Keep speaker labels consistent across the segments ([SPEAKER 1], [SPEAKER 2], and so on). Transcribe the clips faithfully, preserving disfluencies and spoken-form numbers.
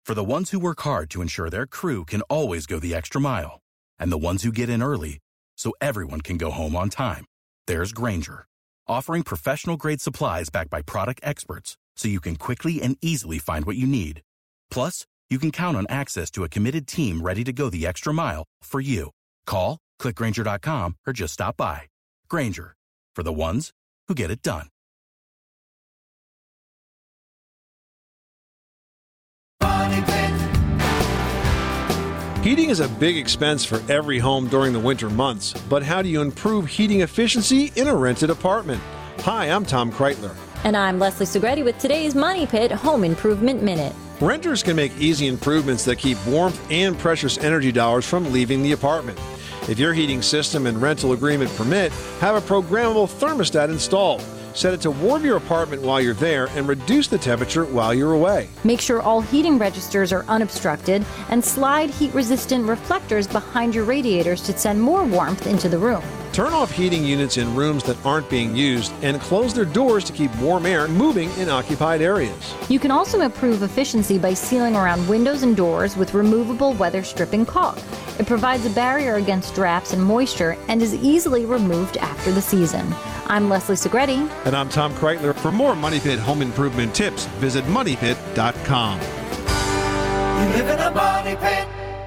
[SPEAKER 1] For the ones who work hard to ensure their crew can always go the extra mile, and the ones who get in early so everyone can go home on time, there's Grainger, offering professional-grade supplies backed by product experts so you can quickly and easily find what you need. Plus, you can count on access to a committed team ready to go the extra mile for you. Call, click Grainger dot com, or just stop by. Grainger, for the ones who get it done.
[SPEAKER 2] Heating is a big expense for every home during the winter months, but how do you improve heating efficiency in a rented apartment? Hi, I'm Tom Kreitler.
[SPEAKER 3] And I'm Leslie Segretti with today's Money Pit Home Improvement Minute.
[SPEAKER 2] Renters can make easy improvements that keep warmth and precious energy dollars from leaving the apartment. If your heating system and rental agreement permit, have a programmable thermostat installed. Set it to warm your apartment while you're there and reduce the temperature while you're away.
[SPEAKER 3] Make sure all heating registers are unobstructed and slide heat-resistant reflectors behind your radiators to send more warmth into the room.
[SPEAKER 2] Turn off heating units in rooms that aren't being used and close their doors to keep warm air moving in occupied areas.
[SPEAKER 3] You can also improve efficiency by sealing around windows and doors with removable weather-stripping caulk. It provides a barrier against drafts and moisture and is easily removed after the season. I'm Leslie Segretti.
[SPEAKER 2] And I'm Tom Kreitler. For more Money Pit home improvement tips, visit money pit dot com.
[SPEAKER 4] You live in a money pit.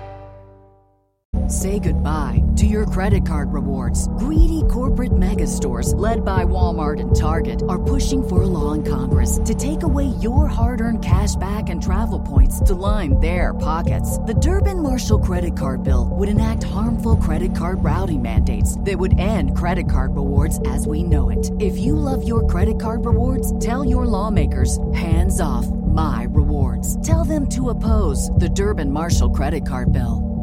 [SPEAKER 5] Say goodbye to your credit card rewards. Greedy corporate mega stores, led by Walmart and Target, are pushing for a law in Congress to take away your hard-earned cash back and travel points to line their pockets. The Durbin-Marshall credit card bill would enact harmful credit card routing mandates that would end credit card rewards as we know it. If you love your credit card rewards, tell your lawmakers, hands off my rewards. Tell them to oppose the Durbin-Marshall credit card bill.